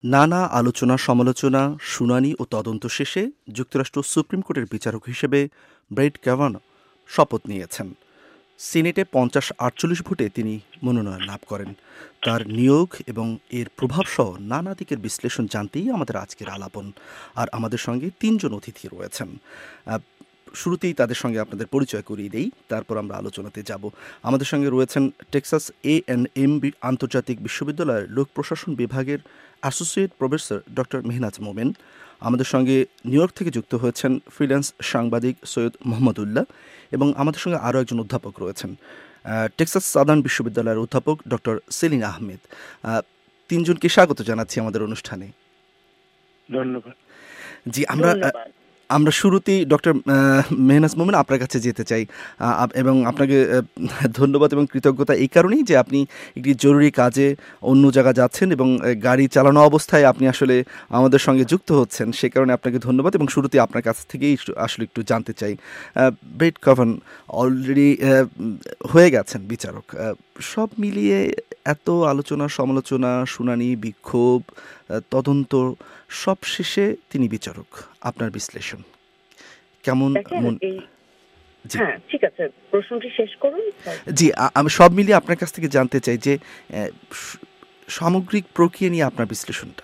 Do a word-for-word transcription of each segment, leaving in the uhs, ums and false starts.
নানা আলোচনা সমালোচনা, শুনানি ও তদন্ত শেষে যুক্তরাষ্ট্র সুপ্রিম কোর্টের বিচারক হিসেবে ব্রেট ক্যাভানো শপথ নিয়েছেন। সিনেটে পঞ্চাশ আটচল্লিশ ভোটে তিনি মনোনয়ন লাভ করেন। তার নিয়োগ এবং এর প্রভাবসহ নানা দিকের বিশ্লেষণ জানতেই আমাদের আজকের আলাপন। আর আমাদের সঙ্গে তিনজন অতিথি রয়েছেন। আহ, শুরুতেই তাদের সঙ্গে আপনাদের পরিচয় করিয়ে দেই, তারপর আমরা আলোচনাতে যাব। আমাদের সঙ্গে রয়েছেন টেক্সাস এ এন্ড এম আন্তর্জাতিক বিশ্ববিদ্যালয়ের লোক প্রশাসন বিভাগের associate professor doctor Mehnaz Momen. আমাদের সঙ্গে নিউ ইয়র্ক থেকে যুক্ত হয়েছেন ফ্রিল্যান্স সাংবাদিক সৈয়দ মোহাম্মদুল্লাহ, এবং আমাদের সঙ্গে আরও একজন অধ্যাপক রয়েছেন, আহ, টেক্সাস সাদার্ন বিশ্ববিদ্যালয়ের অধ্যাপক ডক্টর সেলিন আহমেদ। আহ, তিনজনকে স্বাগত জানাচ্ছি আমাদের অনুষ্ঠানে। ধন্যবাদ। জি, আমরা আমরা শুরুতেই ডক্টর মেহনাজ মোমেন আপনার কাছে যেতে চাই, এবং আপনাকে ধন্যবাদ এবং কৃতজ্ঞতা এই কারণেই যে আপনি একটি জরুরি কাজে অন্য জায়গা যাচ্ছেন এবং গাড়ি চালানো অবস্থায় আপনি আসলে আমাদের সঙ্গে যুক্ত হচ্ছেন, সে কারণে আপনাকে ধন্যবাদ। এবং শুরুতে আপনার কাছ থেকেই আসলে একটু জানতে চাই, ব্রেট ক্যাভানো অলরেডি হয়ে গেছেন বিচারক, সব মিলিয়ে এত আলোচনা সমালোচনা, শুনানি, বিক্ষোভ, তদন্ত, সব শেষে তিনি বিচারক। আপনার বিশ্লেষণ কেমন? হ্যাঁ, ঠিক আছে, প্রশ্নটি শেষ করুন। জি, আমি সব মিলিয়ে আপনার কাছ থেকে জানতে চাই যে সামগ্রিক প্রক্রিয়া নিয়ে আপনার বিশ্লেষণটা।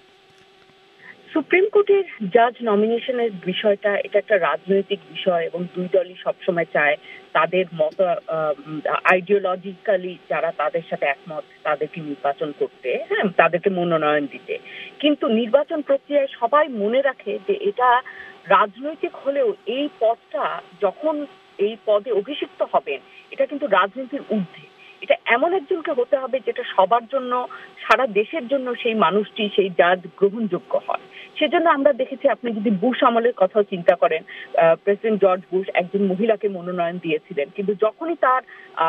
সুপ্রিম কোর্টের জাজ নমিনেশনের বিষয়টা এটা একটা রাজনৈতিক বিষয়, এবং দুই দলই সবসময় চায় তাদের মত আইডিওলজিক্যালি যারা তাদের সাথে একমত তাদেরকে নির্বাচন করতে, হ্যাঁ, তাদেরকে মনোনয়ন দিতে। কিন্তু নির্বাচন প্রক্রিয়ায় সবাই মনে রাখে যে এটা রাজনৈতিক হলেও এই পদটা যখন এই পদে অভিষিক্ত হবেন, এটা কিন্তু রাজনীতির ঊর্ধ্বে। এটা এমন একজনকে হতে হবে যেটা সবার জন্য, সারা দেশের জন্য সেই মানুষটি, সেই জাজ গ্রহণযোগ্য হয়। সেজন্য আমরা দেখেছি, আপনি যদি বুশ আমলের কথাও চিন্তা করেন, প্রেসিডেন্ট জর্জ বুশ একজন মহিলাকে মনোনয়ন দিয়েছিলেন, কিন্তু যখনই তার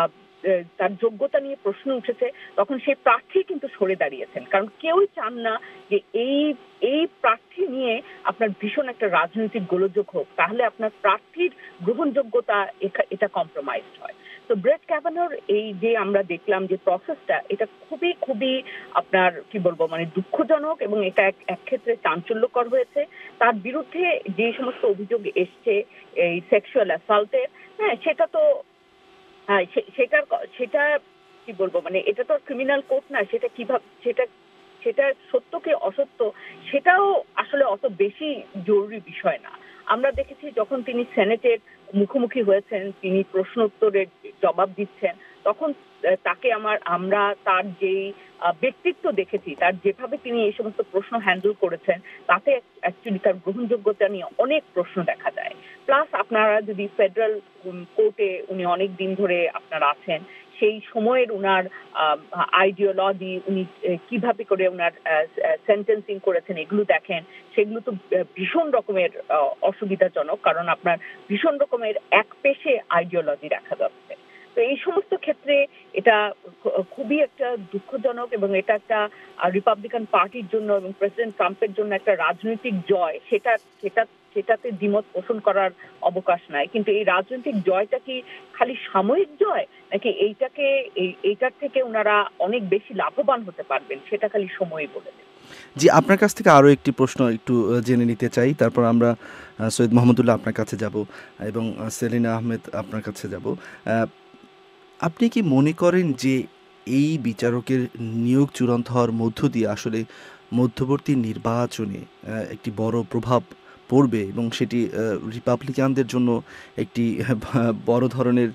তার যোগ্যতা নিয়ে প্রশ্ন উঠেছে তখন সেই প্রার্থী কিন্তু সরে দাঁড়িয়েছেন, কারণ কেউই চান না যে এই এই প্রার্থী নিয়ে আপনার ভীষণ একটা রাজনৈতিক গোলযোগ হোক, তাহলে আপনার প্রার্থীর গ্রহণযোগ্যতা এটা কম্প্রোমাইজড হয়। তো ব্রেট ক্যাভানোর এই যে আমরা দেখলাম যে প্রসেসটা, এটা খুবই খুবই আপনার কি বলবো মানে দুঃখজনক, এবং এটা এক ক্ষেত্রে চাঞ্চল্যকর হয়েছে। তার বিরুদ্ধে যে সমস্ত অভিযোগ এসছে এই সেক্সুয়াল অ্যাসাল্টের, হ্যাঁ, সেটা তো হ্যাঁ সেটার সেটা কি বলবো মানে এটা তো ক্রিমিনাল কোর্ট না, সেটা কিভাবে সেটা সেটা সত্য কি অসত্য সেটাও আসলে অত বেশি জরুরি বিষয় না। আমরা দেখেছি যখন তিনি সেনেটের মুখোমুখি হয়েছেন, তিনি প্রশ্ন উত্তরের জবাব দিচ্ছেন, তখন তাকে আমার আমরা তার যেই ব্যক্তিত্ব দেখেছি, তার যেভাবে তিনি এই সমস্ত প্রশ্ন হ্যান্ডেল করেছেন, তাতে অ্যাকচুয়ালি তার গ্রহণযোগ্যতা নিয়ে অনেক প্রশ্ন দেখা যায়। প্লাস আপনারা যদি ফেডারেল কোর্টে উনি অনেক দিন ধরে আপনারা আছেন, সেই সময়ের উনার আইডিওলজি, উনি কিভাবে করে উনার সেন্টেন্সিং করেছেন এগুলো দেখেন, সেগুলো তো ভীষণ রকমের অসুবিধাজনক, কারণ আপনার ভীষণ রকমের এক পেশে আইডিওলজি দেখা যাচ্ছে। তো এই সমস্ত ক্ষেত্রে এটা খুবই একটা দুঃখজনক, এবং এটা একটা রিপাবলিকান পার্টির জন্য এবং প্রেসিডেন্ট ট্রাম্পের জন্য একটা রাজনৈতিক জয়। সেটা সেটা সেটাতে দ্বিমত পোষণ করার অবকাশ নাই। কিন্তু এই রাজনৈতিক জয়টা কি খালি সাময়িক জয়, নাকি এইটাকে এইটার থেকে ওনারা অনেক বেশি লাভবান হতে পারবেন, সেটা খালি সময়ই বলে দেবে। জি, আপনার কাছ থেকে আরও একটি প্রশ্ন একটু জেনে নিতে চাই, তারপর আমরা সৈয়দ মোহাম্মদুল্লাহ আপনার কাছে যাব এবং সেলিনা আহমেদ আপনার কাছে যাব। আপনি কি মনে করেন যে এই বিচারকের নিয়োগ চূড়ান্ত হওয়ার মধ্য দিয়ে আসলে মধ্যবর্তী নির্বাচনে একটি বড় প্রভাব পড়বে, এবং সেটি রিপাবলিকানদের জন্য একটি বড় ধরনের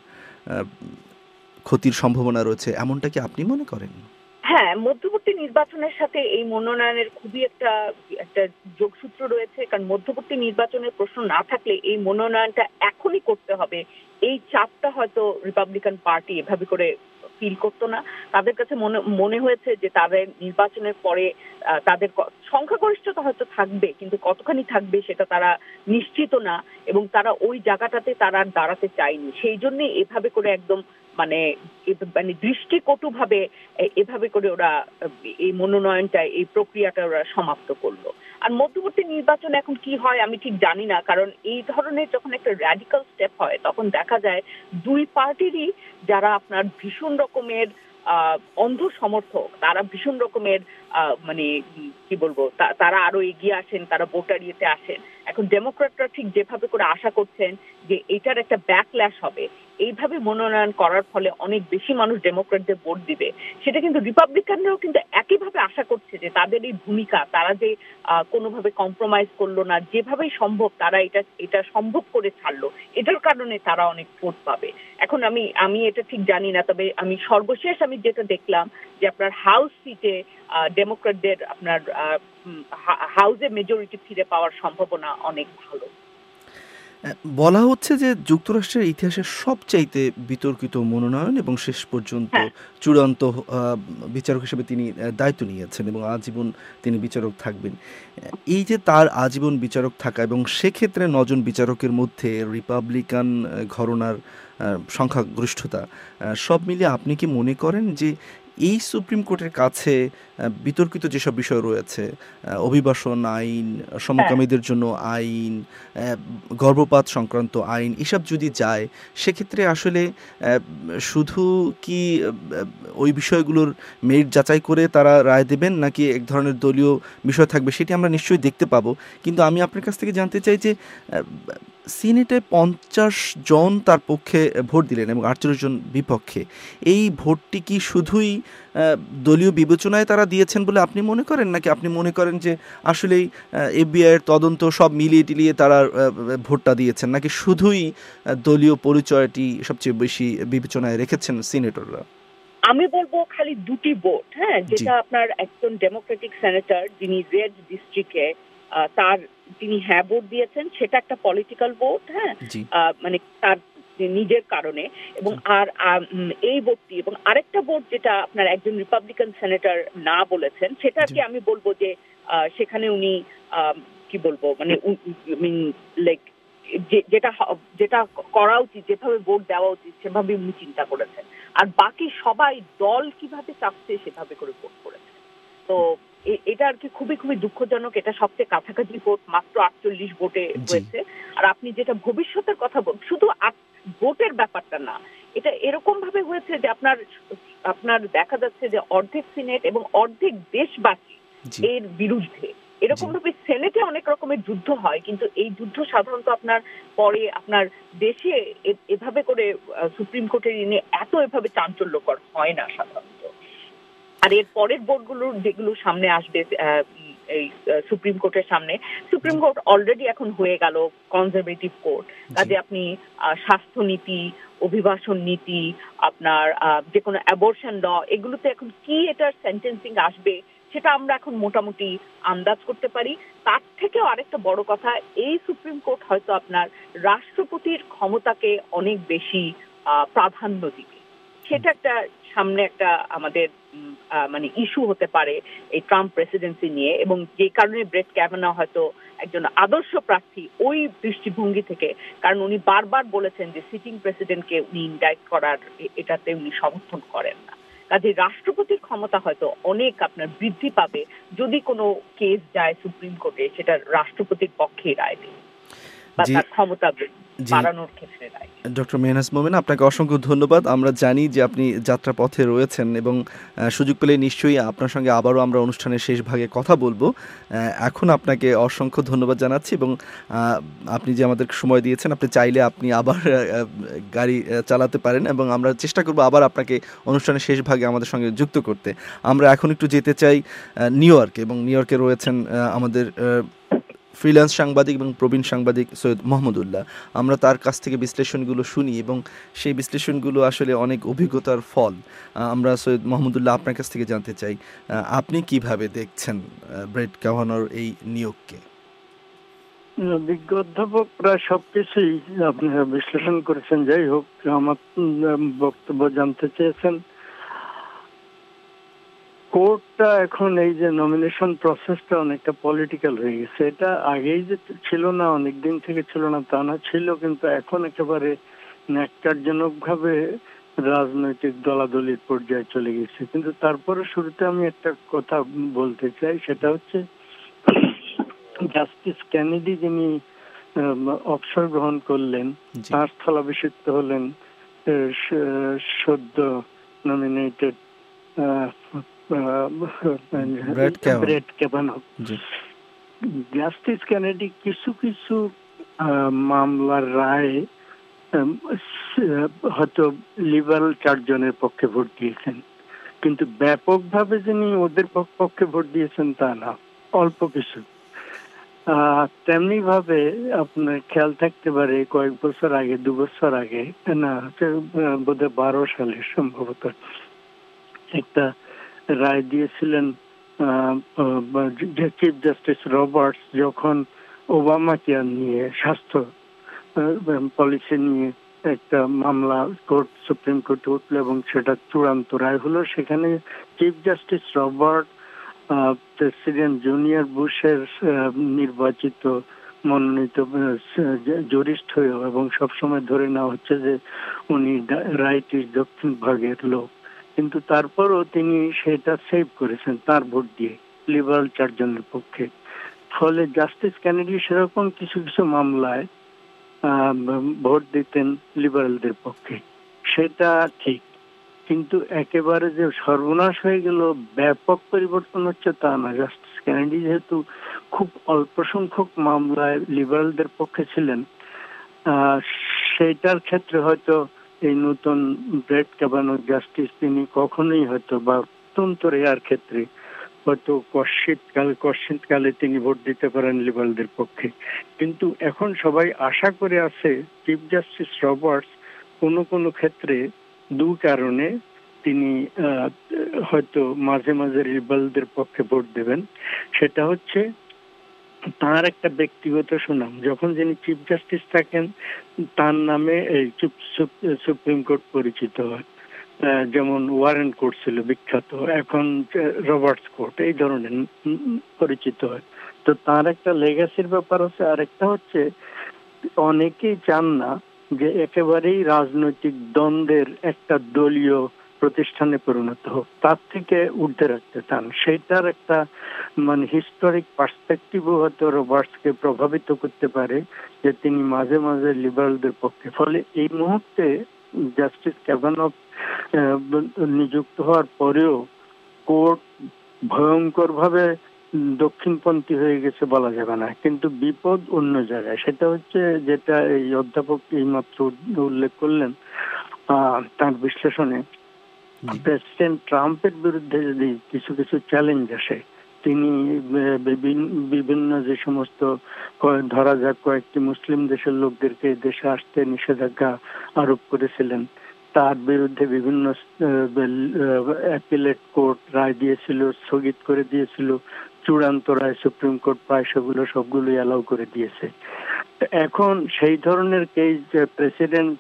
ক্ষতির সম্ভাবনা রয়েছে, এমনটা কি আপনি মনে করেন? হ্যাঁ, মধ্যবর্তী নির্বাচনের সাথে এই মনোনয়নের খুবই একটা একটা যোগসূত্র রয়েছে, কারণ মধ্যবর্তী নির্বাচনের প্রশ্ন না থাকলে এই মনোনয়নটা এখনই করতে হবে, এই চাপটা হয়তো রিপাবলিকান পার্টি এভাবে করে ফিল করতো না। তাদের কাছে মনে মনে হয়েছে যে তাদের নির্বাচনের পরে তাদের সংখ্যাগরিষ্ঠতা হয়তো থাকবে, কিন্তু কতখানি থাকবে সেটা তারা নিশ্চিত না, এবং তারা ওই জায়গাটাতে তারা দাঁড়াতে চায়নি। সেই জন্য এভাবে করে একদম মানে মানে দৃষ্টিকটুভাবে এভাবে করে ওরা এই মনোনয়নটা, এই প্রক্রিয়াটা ওরা সমাপ্ত করলো। আর মধ্যবর্তী নির্বাচন এখন কি হয় আমি ঠিক জানি না, কারণ এই ধরনের যখন একটা র্যাডিক্যাল স্টেপ হয় তখন দেখা যায় দুই পার্টিরই যারা আপনার ভীষণ রকমের আহ, অন্ধ সমর্থক, তারা ভীষণ রকমের আহ, মানে উম, কি বলবো, তা- তারা আরো এগিয়ে আসেন, তারা ভোটার ইয়েতে আসেন। এখন ডেমোক্রেটরা ঠিক যেভাবে করে আশা করছেন যে এটার একটা ব্যাকল্যাশ হবে, এইভাবে মনোনয়ন করার ফলে অনেক বেশি মানুষ ডেমোক্রেটদের ভোট দিবে, সেটা কিন্তু রিপাবলিকানরাও কিন্তু একইভাবে আশা করছে যে তাদের এই ভূমিকা, তারা যে আহ, কোনোভাবে কম্প্রোমাইজ করলো না, যেভাবেই সম্ভব তারা এটা এটা সম্ভব করে ছাড়লো, এটার কারণে তারা অনেক ভোট পাবে। এখন আমি আমি এটা ঠিক জানি না, তবে আমি সর্বশেষ আমি যেটা দেখলাম যে আপনার হাউস সিটে ডেমোক্রেটদের আপনার আহ, উম, হা- হাউসে মেজরিটি ফিরে পাওয়ার সম্ভাবনা অনেক ভালো। আহ, বলা হচ্ছে যে যুক্তরাষ্ট্রের ইতিহাসের সবচাইতে বিতর্কিত মনোনয়ন এবং শেষ পর্যন্ত হ্যাঁ, চূড়ান্ত আহ, বিচারক হিসেবে তিনি আহ, দায়িত্ব নিয়েছেন এবং আজীবন তিনি বিচারক থাকবেন। আহ, এই যে তার আজীবন বিচারক থাকা এবং সেক্ষেত্রে নজন বিচারকের মধ্যে রিপাবলিকান আহ, ঘরানার আহ, সংখ্যাগরিষ্ঠতা, আহ, সব মিলিয়ে আপনি কি মনে করেন যে এই সুপ্রিম কোর্টের কাছে আহ, বিতর্কিত যেসব বিষয় রয়েছে, আহ, অভিবাসন আইন, হ্যাঁ, সমকামীদের জন্য আইন, আহ, গর্ভপাত সংক্রান্ত আইন, এসব যদি যায় সেক্ষেত্রে আসলে আহ, শুধু কি আহ, ওই বিষয়গুলোর মেরিট যাচাই করে তারা রায় দেবেন, নাকি এক ধরনের দলীয় বিষয় থাকবে, সেটি আমরা নিশ্চয়ই দেখতে পাবো। কিন্তু আমি আপনার কাছ থেকে জানতে চাই যে আহ, সিনেটে পঞ্চাশ জন তার পক্ষে ভোট দিলেন এবং আটচল্লিশ জন বিপক্ষে। এই ভোটটি কি শুধুই আহ, দলীয় বিবেচনায় তারা দিয়েছেন বলে আপনি মনে করেন, নাকি আপনি মনে করেন যে আসলেই এফবিআই এর তদন্ত সব মিলিয়ে টিলিয়ে তারা আহ, ভোটটা দিয়েছেন, নাকি শুধুই আহ, দলীয় পরিচয়টি সবচেয়ে বেশি বিবেচনায় রেখেছেন সিনেটররা? আমি বলবো খালি দুটি ভোট, হ্যাঁ, জি, যেটা আপনার একজন ডেমোক্রেটিক সেনেটর যিনি রেড ডিস্ট্রিক্টে তার তিনি হ্যাঁ ভোট দিয়েছেন, সেটা একটা পলিটিক্যাল ভোট, হ্যাঁ, জি, আহ, মানে তার যে নিজের কারণে। এবং জি, আর আম, উম, এই ভোটটি এবং আরেকটা ভোট যেটা আপনার একজন রিপাবলিকান সেনেটর না বলেছেন, জি, সেটাকে আমি বলবো যে আহ, সেখানে উনি আম, কি বলবো, মানে লাইক যেটা হ- যেটা করা উচিত, যেভাবে ভোট দেওয়া উচিত সেভাবে উনি চিন্তা করেছেন। আর বাকি সবাই দল কিভাবে চাচ্ছে সেভাবে করে ভোট করেছে। তো এ- এটা আর কি খুবই খুবই দুঃখজনক। এটা সবচেয়ে কাছাকাছি ভোট, মাত্র আটচল্লিশ ভোটে জি, হয়েছে। আর আপনি যেটা ভবিষ্যতের কথা বল, শুধু আট- ভোটের ব্যাপারটা না, এটা এরকম ভাবে হয়েছে যে আপনার আপনার দেখা যাচ্ছে যে অর্ধেক সিনেট এবং অর্ধেক দেশবাসী জি, এর বিরুদ্ধে। জি, এরকম ভাবে সেনেটে অনেক রকমের যুদ্ধ হয়, কিন্তু এই যুদ্ধ সাধারণত আপনার পরে আপনার দেশে এ- এভাবে করে আহ, সুপ্রিম কোর্টের এনে এত এভাবে চাঞ্চল্যকর হয় না সাধারণত। আর এর পরের বোর্ডগুলোর যেগুলো সামনে আসবে আহ, উম, এই আহ, সুপ্রিম কোর্টের সামনে, জি, সুপ্রিম কোর্ট অলরেডি এখন হয়ে গেল কনজারভেটিভ কোর্ট। জি, কাজে আপনি আহ, স্বাস্থ্য নীতি, অভিবাসন নীতি, আপনার আহ, যে কোনো অ্যাবর্শন ল, এগুলোতে এখন কি এটার সেন্টেন্সিং আসবে সেটা আমরা এখন মোটামুটি আন্দাজ করতে পারি। তার থেকেও আরেকটা বড় কথা, এই সুপ্রিম কোর্ট হয়তো আপনার রাষ্ট্রপতির ক্ষমতাকে অনেক বেশি আহ, প্রাধান্য দিবে। সেটা একটা সামনে একটা আমাদের উম, আহ, মানে ইস্যু হতে পারে এই ট্রাম্প প্রেসিডেন্সি নিয়ে, এবং যে কারণে ব্রেট ক্যাভানাউ হয়তো একজন আদর্শ প্রার্থী ওই দৃষ্টিভঙ্গি থেকে। কারণ উনি বারবার বলেছেন যে সিটিং প্রেসিডেন্টকে উনি ইনডাইট করার এ- এটাতে উনি সমর্থন করেন না। কাজে রাষ্ট্রপতির ক্ষমতা হয়তো অনেক আপনার বৃদ্ধি পাবে যদি কোনো কেস যায় সুপ্রিম কোর্টে, সেটা রাষ্ট্রপতির পক্ষে রায় দেবে বা জি, তার ক্ষমতা জি, বাড়ানোর ক্ষেত্রে রায় দেবে। ডক্টর মেহনাজ মোমেন, আপনাকে অসংখ্য ধন্যবাদ। আমরা জানি যে আপনি যাত্রা পথে রয়েছেন এবং আহ, সুযোগ পেলে নিশ্চয়ই আপনার সঙ্গে আবারও আমরা অনুষ্ঠানের শেষ ভাগে কথা বলবো। আহ, এখন আপনাকে অসংখ্য ধন্যবাদ জানাচ্ছি এবং আহ, আপনি যে আমাদের সময় দিয়েছেন, আপনি চাইলে আপনি আবার আহ, গাড়ি আহ, চালাতে পারেন এবং আমরা চেষ্টা করবো আবার আপনাকে অনুষ্ঠানের শেষ ভাগে আমাদের সঙ্গে যুক্ত করতে। আমরা এখন একটু যেতে চাই আহ, নিউ ইয়র্কে, এবং নিউ ইয়র্কে রয়েছেন আহ, আমাদের আহ, ফ্রিল্যান্স সাংবাদিক এবং প্রবীণ সাংবাদিক সৈয়দ মোহাম্মদুল্লাহ। আমরা তার কাছ থেকে বিশ্লেষণগুলো শুনি এবং সেই বিশ্লেষণগুলো আসলে অনেক অভিজ্ঞতার ফল। আহ, আমরা সৈয়দ মোহাম্মদুল্লাহ আপনার কাছ থেকে জানতে চাই, আহ, আপনি কিভাবে দেখছেন আহ, ব্রেট কাভানার এই নিয়োগকে? বিজ্ঞ অধ্যাপক প্রায় সবকিছুই আপনারা বিশ্লেষণ করেছেন। যাই হোক, আমার উম, বক্তব্য জানতে চেয়েছেন কোর্টটা এখন এই যে নমিনেশন প্রসেসটা অনেকটা পলিটিক্যাল হয়ে গেছে। এটা আগেই যে ছিল না, অনেক দিন থেকে ছিল না তা না, ছিল, কিন্তু এখন একেবারে ন্যাক্কারজনক ভাবে রাজনৈতিক দলাদলির পর্যায়ে চলে গেছে। কিন্তু তারপরে শুরুতে আমি একটা কথা বলতে চাই, সেটা হচ্ছে জাস্টিস কেনেডি যিনি আম, অবসর গ্রহণ করলেন, জি, তার স্থলাভিষিক্ত হলেন আহ, স- সদ্য নমিনেটেড আহ, আহ, ব্রেট ক্যাভানো। Brett Kavanaugh. জি। জাস্টিস কেনেডি কিছু কিছু আহ, মামলার রায় উম, স- হয়তো লিবারেল চারজনের পক্ষে ভোট দিয়েছেন, কিন্তু ব্যাপকভাবে যিনি ওদের পক- পক্ষে ভোট দিয়েছেন তা না, অল্প কিছু। আহ, তেমনি ভাবে আপনার খেয়াল থাকতে পারে কয়েক বছর আগে, দু বছর আগে, না বোধহয় বারো সালে সম্ভবত একটা রায় দিয়েছিলেন চিফ জাস্টিস রবার্টস, যখন ওবামা কেয়ার নিয়ে, স্বাস্থ্য পলিসি নিয়ে একটা মামলা কোর্ট, সুপ্রিম কোর্টে উঠলো এবং সেটা চূড়ান্ত রায় হলো। সেখানে chief justice Robert president junior বুশের আহ, নির্বাচিত মনোনীত জুরিস্ট হয়েও, এবং সবসময় ধরে নেওয়া হচ্ছে যে উনি রাইটের দক্ষিণ ভাগের লোক, কিন্তু তারপরও তিনি সেটা সেভ করেছেন তার ভোট দিয়ে লিবারেল চারজনের পক্ষে। ফলে জাস্টিস কেনেডি সেরকম কিছু কিছু মামলায় আহ, ভোট দিতেন লিবারেলদের পক্ষে, সেটা ঠিক। কিন্তু একেবারে যে সর্বনাশ হয়ে গেল, ব্যাপক পরিবর্তন হচ্ছে তা না। জাস্টিস কেনেডি যেহেতু খুব অল্প সংখ্যক মামলায় লিবারেলদের পক্ষে ছিলেন, আহ, সেইটার ক্ষেত্রে হয়তো এই নতুন ব্রেট ক্যাভানো জাস্টিস তিনি কখনোই হয়তো, বা অত্যন্ত রেয়ার ক্ষেত্রে হয়তো কশ্চিৎকাল কশ্চিৎকালে তিনি ভোট দিতে পারেন লিবারেলদের পক্ষে। কিন্তু এখন সবাই আশা করে আছে চিফ জাস্টিস রবার্টস কোনো কোনো ক্ষেত্রে দু কারণে তিনি আহ, হয়তো মাঝে মাঝে লিবারেলদের পক্ষে ভোট দেবেন। সেটা হচ্ছে তার একটা ব্যক্তিগত সুনাম, যখন যিনি চিফ জাস্টিস থাকেন তার নামে এই সুপ্রিম কোর্ট পরিচিত হয়। আহ, যেমন ওয়ারেন কোর্ট ছিল বিখ্যাত, এখন রবার্টস কোর্ট এই ধরনের উম পরিচিত হয়। তো তার একটা লেগাসির ব্যাপার আছে। আর একটা হচ্ছে অনেকেই চান না যে একেবারেই রাজনৈতিক দ্বন্দ্বের একটা দলীয় প্রতিষ্ঠানে পরিণত হোক, তার থেকে উঠে রাখতে চান। সেটার একটা মানে হিস্টোরিক পার্সপেক্টিভও হয়তো রবার্টসকে প্রভাবিত করতে পারে, যে তিনি মাঝে মাঝে লিবারেলদের পক্ষে। ফলে এই মুহূর্তে জাস্টিস ক্যাভানো নিযুক্ত হওয়ার পরেও কোর্ট ভয়ঙ্কর ভাবে দক্ষিণপন্থী হয়ে গেছে বলা যাবে না, কিন্তু বিপদ অন্য জায়গায়। সেটা হচ্ছে যেটা এই অধ্যাপক এইমাত্র উল্লেখ করলেন আহ, তার বিশ্লেষণে, জি। প্রেসিডেন্ট ট্রাম্পের বিরুদ্ধে যদি কিছু কিছু চ্যালেঞ্জ আসে, তিনি আহ, বিভিন- বিভিন্ন যে সমস্ত ক- ধরা যাক কয়েকটি মুসলিম দেশের লোকদেরকে দেশে আসতে নিষেধাজ্ঞা আরোপ করেছিলেন, তার বিরুদ্ধে বিভিন্ন অ্যাপিলেট কোর্ট রায় দিয়েছিল, স্থগিত করে দিয়েছিল, চূড়ান্ত রায় সুপ্রিম কোর্ট প্রায় সেগুলো সবগুলোই অ্যালাউ করে দিয়েছে। এখন সেই ধরনের কেস, প্রেসিডেন্ট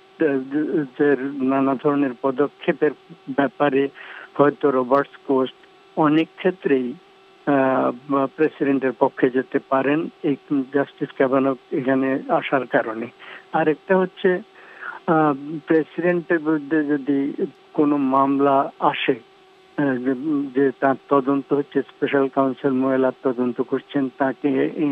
নানা ধরনের পদক্ষেপের ব্যাপারে হয়তো রবার্টস কোস্ট অনেক ক্ষেত্রেই প্রেসিডেন্টের পক্ষে যেতে পারেন এই জাস্টিস ক্যাভানো এখানে আসার কারণে। আরেকটা হচ্ছে প্রেসিডেন্টের বিরুদ্ধে যদি কোনো মামলা আসে, আহ, যে যে তার তদন্ত হচ্ছে, স্পেশাল কাউন্সিল মহিলার তদন্ত করছেন, তাকে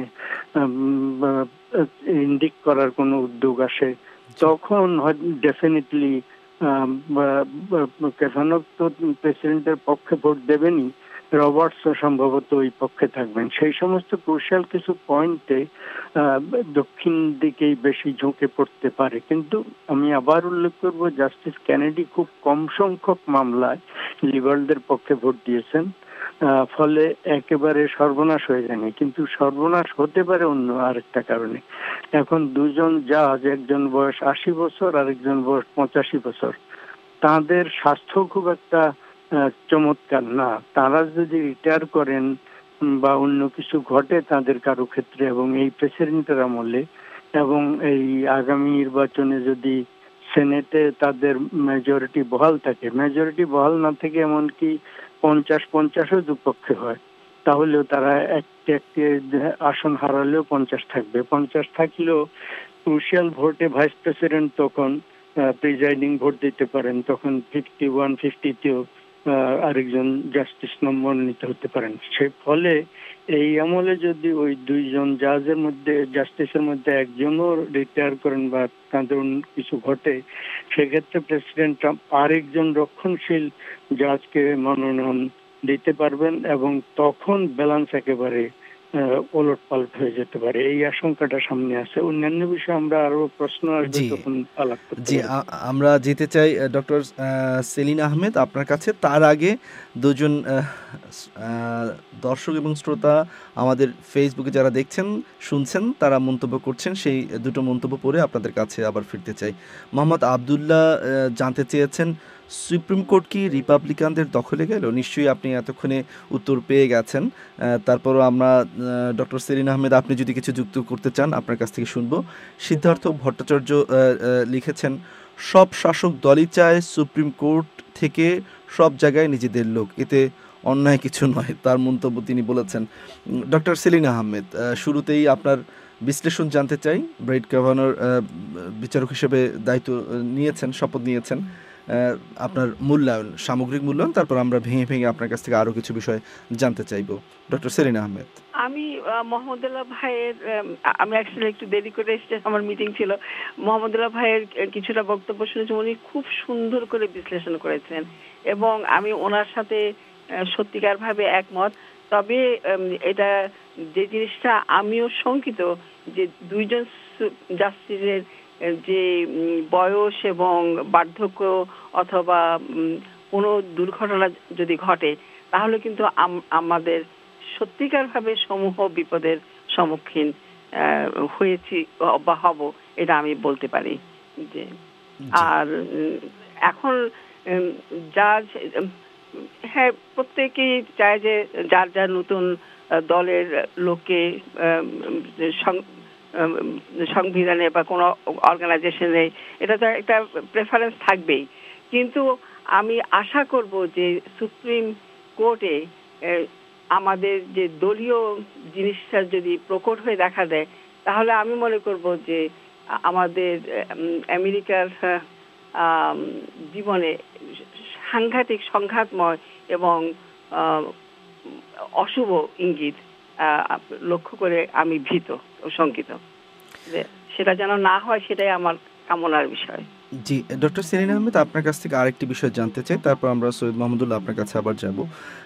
ইন্ডিক করার কোনো উদ্যোগ আসে, তখন ডেফিনেটলি ক্যাভানো তো প্রেসিডেন্টের পক্ষে ভোট দেবেনই, রবার্টস সম্ভবত ওই পক্ষে থাকবেন। সেই সমস্ত ক্রুশিয়াল কিছু পয়েন্টে দক্ষিণ দিকেই বেশি ঝুঁকে পড়তে পারে। কিন্তু আমি আবার উল্লেখ করব, জাস্টিস কেনেডি খুব কম সংখ্যক মামলায় লিবারেলদের পক্ষে ভোট দিয়েছেন, আহ, ফলে একেবারে সর্বনাশ হয়ে যায়নি। কিন্তু সর্বনাশ হতে পারে অন্য আরেকটা কারণে। এখন দুজন জাজ, একজন বয়স আশি বছর আর একজন বয়স পঁচাশি বছর, তাদের স্বাস্থ্য খুব একটা আহ, চমৎকার না। তারা যদি রিটায়ার করেন উম, বা অন্য কিছু ঘটে তাদের কারো ক্ষেত্রে, এবং এই প্রেসিডেন্টের আমলে, এবং এই আগামী নির্বাচনে যদি সেনেটে তাদের মেজরিটি বহাল থাকে, মেজরিটি বহাল না থেকে এমনকি পঞ্চাশ পঞ্চাশও দুপক্ষে হয়, তাহলেও তারা একটি একটি আসন হারালেও পঞ্চাশ থাকবে। পঞ্চাশ থাকলেও ক্রুশিয়াল ভোটে ভাইস প্রেসিডেন্ট তখন প্রিজাইডিং ভোট দিতে পারেন, তখন ফিফটি ওয়ান ফিফটিতেও আরেকজন জাস্টিস মনোনীত হতে পারেন। সে ফলে এই আমলে যদি ওই দুইজন জাজের মধ্যে জাস্টিসের মধ্যে একজনও রিটায়ার করেন বা তাদের কিছু ঘটে, সেক্ষেত্রে প্রেসিডেন্ট ট্রাম্প আরেকজন রক্ষণশীল জাজকে মনোনয়ন দিতে পারবেন এবং তখন ব্যালেন্স একেবারে ওলট পালট হয়ে যেতে পারে, এই আশঙ্কাটা সামনে আছে। অন্যান্য বিষয়ে আমরা আরো প্রশ্ন আসবে তখন আলাপ করতে জি আমরা যেতে চাই ডক্টর সেলিন আহমেদ আপনার কাছে। তার আগে দুজন দর্শক এবং শ্রোতা আমাদের ফেসবুকে যারা দেখছেন শুনছেন তারা মন্তব্য করছেন, সেই দুটো মন্তব্য পড়ে আপনাদের কাছে আবার ফিরতে চাই। মোহাম্মদ আবদুল্লাহ জানতে চেয়েছেন, সুপ্রিম কোর্ট কি রিপাবলিকানদের দখলে গেল? নিশ্চয়ই আপনি এতক্ষণে উত্তর পেয়ে গেছেন, তারপরও আমরা ডক্টর সেলিন আহমেদ আপনি যদি কিছু যুক্ত করতে চান আপনার কাছ থেকে শুনবো। সিদ্ধার্থ ভট্টাচার্য লিখেছেন, সব শাসক দলই চায় সুপ্রিম কোর্ট থেকে সব জায়গায় নিজেদের লোক, এতে অন্যায় কিছু নয়, তার মন্তব্য তিনি বলেছেন। ডক্টর সেলিন আহমেদ, শুরুতেই আপনার বিশ্লেষণ জানতে চাই। ব্রেট ক্যাভানোর বিচারক হিসেবে দায়িত্ব নিয়েছেন, শপথ নিয়েছেন, আপনার মূল্যায়ন, সামগ্রিক মূল্যায়ন, তারপর আমরা ভেঙে ভেঙে আপনার কাছ থেকে আরো কিছু বিষয় জানতে চাইবো। ডক্টর সেলিনা আহমেদ। আমি মোহাম্মদুল্লাহ ভাইয়ের, আমি অ্যাকচুয়ালি একটু দেরি করে এসেছি, আমার মিটিং ছিল। মোহাম্মদুল্লাহ ভাইয়ের কিছুটা বক্তব্য শুনেছি, উনি খুব সুন্দর করে বিশ্লেষণ করেছেন এবং আমি ওনার সাথে সত্যিকার ভাবে একমত। তবে এটা যে জিনিসটা আমিও শঙ্কিত যে দুইজন জাস্টিসের যে বয়স এবং বার্ধক্য অথবা কোনো দুর্ঘটনা যদি ঘটে তাহলে কিন্তু আমাদের সত্যিকার ভাবে সমূহ বিপদের সম্মুখীন হয়েছি বা হব, এটা আমি বলতে পারি। যে আর এখন জাজ, হ্যাঁ, প্রত্যেকেই চায় যে যার যার নতুন দলের লোককে সংবিধানে বা কোনো অর্গানাইজেশনে, এটা তো একটা প্রেফারেন্স থাকবেই। কিন্তু আমি আশা করব যে সুপ্রিম কোর্টে আমাদের যে দলীয় জিনিসটা যদি প্রকট হয়ে দেখা দেয় তাহলে আমি মনে করব যে আমাদের আমেরিকার জীবনে সাংঘাতিক সংঘাতময় এবং অশুভ ইঙ্গিত লক্ষ্য করে আমি ভীত ও শঙ্কিত। সেটা যেন না হয়, সেটাই আমার কামনার বিষয়। জি, ডক্টর সেলিন আহমেদ, আপনার কাছ থেকে আরেকটি বিষয় জানতে চাই, তারপর আমরা সৈয়দ মাহমুদুল্লাহ আপনার কাছে আবার যাব।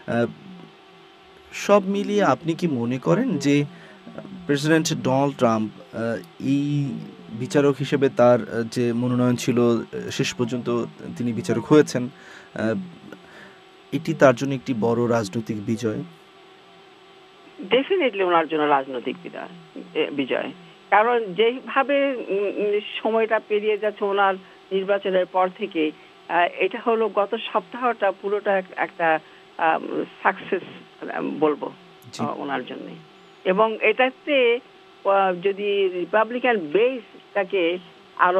সব মিলিয়ে আপনি কি মনে করেন যে প্রেসিডেন্ট ডোনাল্ড ট্রাম্প এই বিচারক হিসেবে তার যে মনোনয়ন ছিল, শেষ পর্যন্ত তিনি বিচারক হয়েছেন, এটি তার জন্য একটি বড় রাজনৈতিক বিজয়? ডেফিনেটলি ওনার জন্য রাজনৈতিক বিজয়, কারণ যেভাবে সময়টা পেরিয়ে যাচ্ছে ওনার নির্বাচনের পর থেকে, এটা হলো গত সপ্তাহটা পুরোটা একটা সাকসেস বলবো ওনার জন্য। এবং এটাতে যদি রিপাবলিকান বেস তাকে আরো